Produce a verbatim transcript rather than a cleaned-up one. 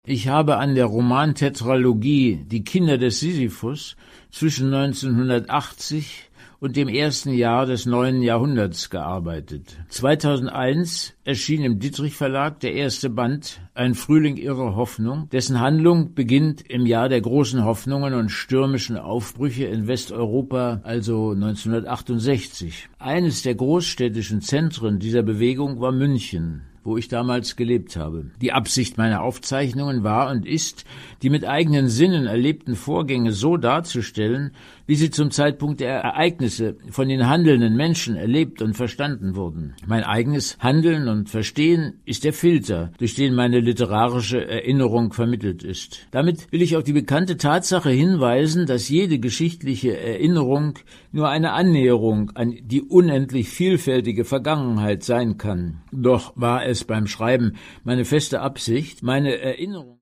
Ich habe an der Romantetralogie Die Kinder des Sisyphus zwischen neunzehnhundertachtzig und dem ersten Jahr des neuen Jahrhunderts gearbeitet. zweitausendeins erschien im Dittrich Verlag der erste Band Ein Frühling irrer Hoffnung, dessen Handlung beginnt im Jahr der großen Hoffnungen und stürmischen Aufbrüche in Westeuropa, also neunzehnhundertachtundsechzig. Eines der großstädtischen Zentren dieser Bewegung war München, wo ich damals gelebt habe. Die Absicht meiner Aufzeichnungen war und ist, die mit eigenen Sinnen erlebten Vorgänge so darzustellen, wie sie zum Zeitpunkt der Ereignisse von den handelnden Menschen erlebt und verstanden wurden. Mein eigenes Handeln und Verstehen ist der Filter, durch den meine literarische Erinnerung vermittelt ist. Damit will ich auf die bekannte Tatsache hinweisen, dass jede geschichtliche Erinnerung nur eine Annäherung an die unendlich vielfältige Vergangenheit sein kann. Doch war es beim Schreiben meine feste Absicht, meine Erinnerung